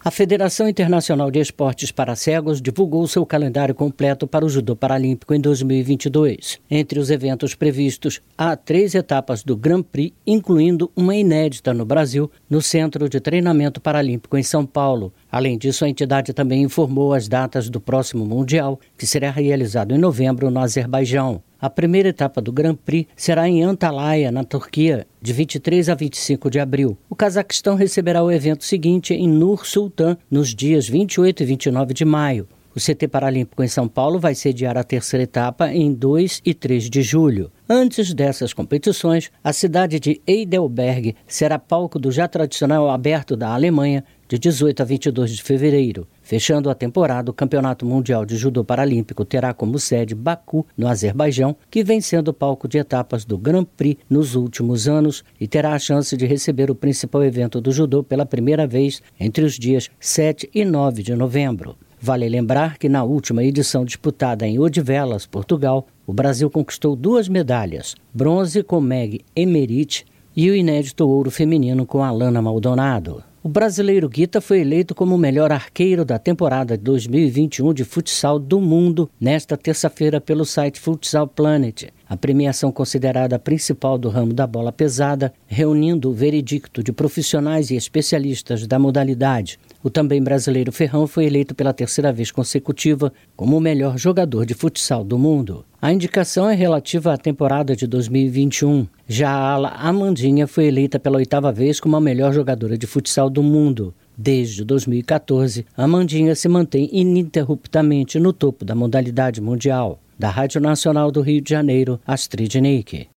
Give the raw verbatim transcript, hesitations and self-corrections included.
A Federação Internacional de Esportes para Cegos divulgou seu calendário completo para o judô paralímpico em dois mil e vinte e dois. Entre os eventos previstos, há três etapas do Grand Prix, incluindo uma inédita no Brasil, no Centro de Treinamento Paralímpico em São Paulo. Além disso, a entidade também informou as datas do próximo Mundial, que será realizado em novembro no Azerbaijão. A primeira etapa do Grand Prix será em Antalya, na Turquia, de vinte e três a vinte e cinco de abril. O Cazaquistão receberá o evento seguinte em Nur-Sultan, nos dias vinte e oito e vinte e nove de maio. O C T Paralímpico em São Paulo vai sediar a terceira etapa em dois e três de julho. Antes dessas competições, a cidade de Heidelberg será palco do já tradicional Aberto da Alemanha, de dezoito a vinte e dois de fevereiro. Fechando a temporada, o Campeonato Mundial de Judô Paralímpico terá como sede Baku, no Azerbaijão, que vem sendo palco de etapas do Grand Prix nos últimos anos e terá a chance de receber o principal evento do judô pela primeira vez entre os dias sete e nove de novembro. Vale lembrar que na última edição disputada em Odivelas, Portugal, o Brasil conquistou duas medalhas, bronze com Meg Emerich e o inédito ouro feminino com Alana Maldonado. O brasileiro Guita foi eleito como o melhor arqueiro da temporada de dois mil e vinte e um de futsal do mundo nesta terça-feira pelo site Futsal Planet. A premiação considerada a principal do ramo da bola pesada, reunindo o veredicto de profissionais e especialistas da modalidade. O também brasileiro Ferrão foi eleito pela terceira vez consecutiva como o melhor jogador de futsal do mundo. A indicação é relativa à temporada de dois mil e vinte e um. Já a ala Amandinha foi eleita pela oitava vez como a melhor jogadora de futsal do mundo. Desde dois mil e catorze, Amandinha se mantém ininterruptamente no topo da modalidade mundial. Da Rádio Nacional do Rio de Janeiro, Astrid Nick.